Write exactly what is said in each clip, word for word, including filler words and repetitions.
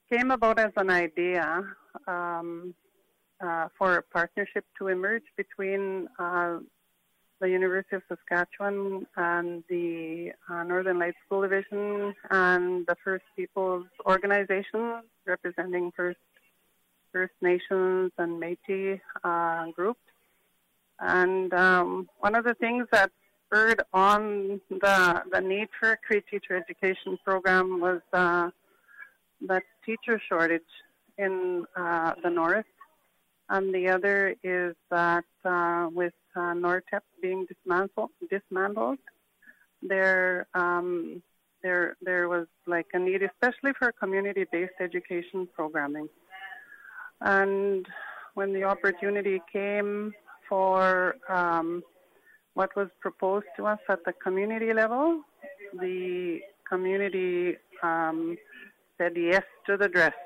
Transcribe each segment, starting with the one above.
came about as an idea um, uh, for a partnership to emerge between uh, the University of Saskatchewan and the uh, Northern Lights School Division and the First Peoples organization representing First First Nations and Métis uh, groups. And um, one of the things that spurred on the, the need for a Cree teacher education program was uh, the teacher shortage in uh, the north. And the other is that uh, with uh, NORTEP being dismantled, dismantled there, um, there, there was like a need, especially for community-based education programming. And when the opportunity came for um, what was proposed to us at the community level, the community um, said yes to the dress.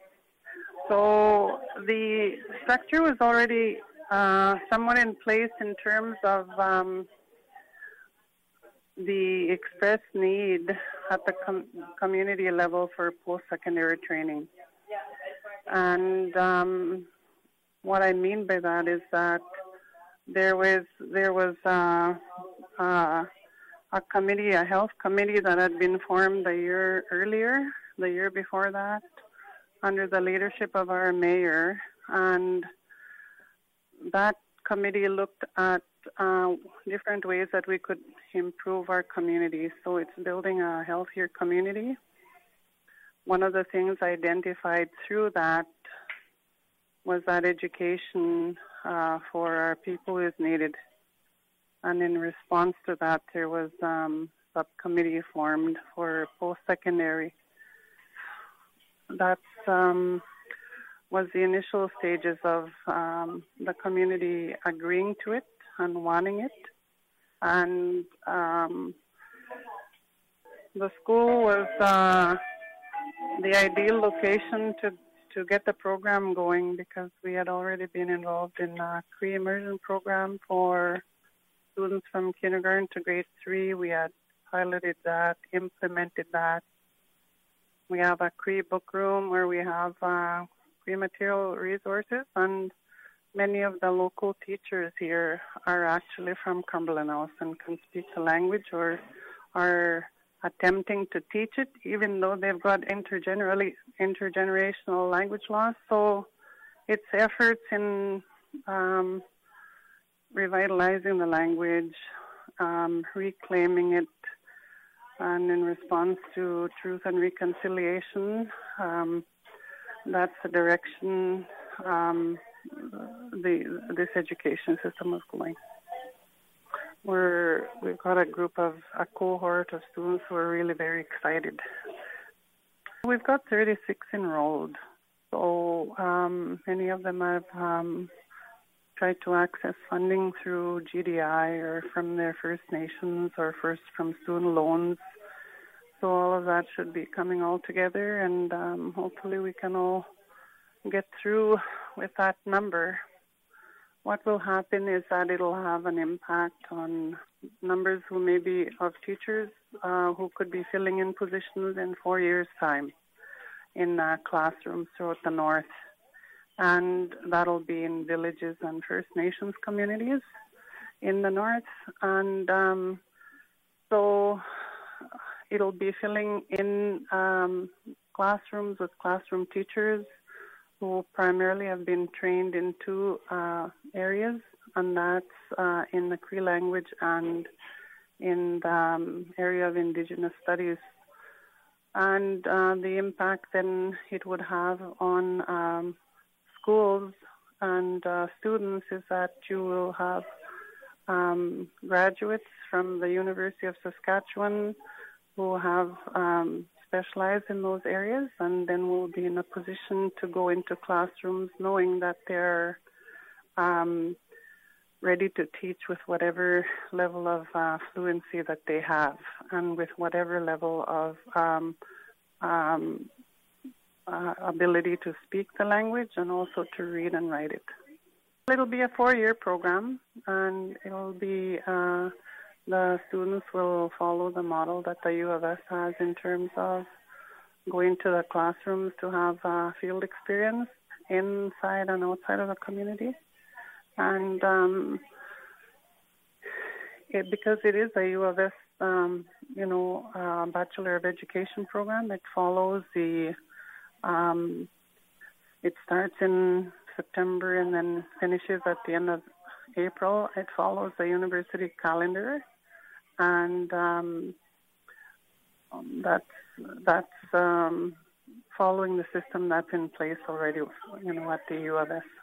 So the structure was already uh, somewhat in place in terms of um, the express need at the com- community level for post-secondary training. And um, what I mean by that is that there was there was uh, uh, a committee, a health committee that had been formed a year earlier, the year before that, under the leadership of our mayor, and that committee looked at uh, different ways that we could improve our community. So it's building a healthier community. One of the things identified through that was that education uh, for our people is needed. And in response to that, there was um, a subcommittee formed for post-secondary. That um, was the initial stages of um, the community agreeing to it and wanting it. And um, the school was uh, the ideal location to, to get the program going because we had already been involved in a Cree immersion program for students from kindergarten to grade three. We had piloted that, implemented that. We have a Cree book room where we have uh, Cree material resources, and many of the local teachers here are actually from Cumberland House and can speak the language or are attempting to teach it, even though they've got intergenerally intergenerational language loss. So it's efforts in um, revitalizing the language, um, reclaiming it, and in response to truth and reconciliation, um, that's the direction um, the this education system is going. We're, we've got a group of, a cohort of students who are really very excited. We've got thirty-six enrolled, so um, many of them have um, tried to access funding through G D I or from their First Nations or first from student loans. So all of that should be coming all together, and um, hopefully we can all get through with that number. What will happen is that it'll have an impact on numbers who may be of teachers uh, who could be filling in positions in four years' time in uh, classrooms throughout the north. And that'll be in villages and First Nations communities in the north. And um, so it'll be filling in um, classrooms with classroom teachers who primarily have been trained in two uh, areas, and that's uh, in the Cree language and in the um, area of Indigenous studies. And uh, the impact then it would have on um, schools and uh, students is that you will have um, graduates from the University of Saskatchewan who have um, specialized in those areas, and then we'll be in a position to go into classrooms knowing that they're um, ready to teach with whatever level of uh, fluency that they have and with whatever level of um, um, uh, ability to speak the language and also to read and write it. It'll be a four-year program, and it'll be uh, the students will follow the model that the U of S has in terms of go into the classrooms to have uh, field experience inside and outside of the community. And um, it, because it is a U of S, um, you know, uh, Bachelor of Education program, it follows the, um, it starts in September and then finishes at the end of April. It follows the university calendar, and um, that's that's um, following the system that's in place already, you know, at the U of S.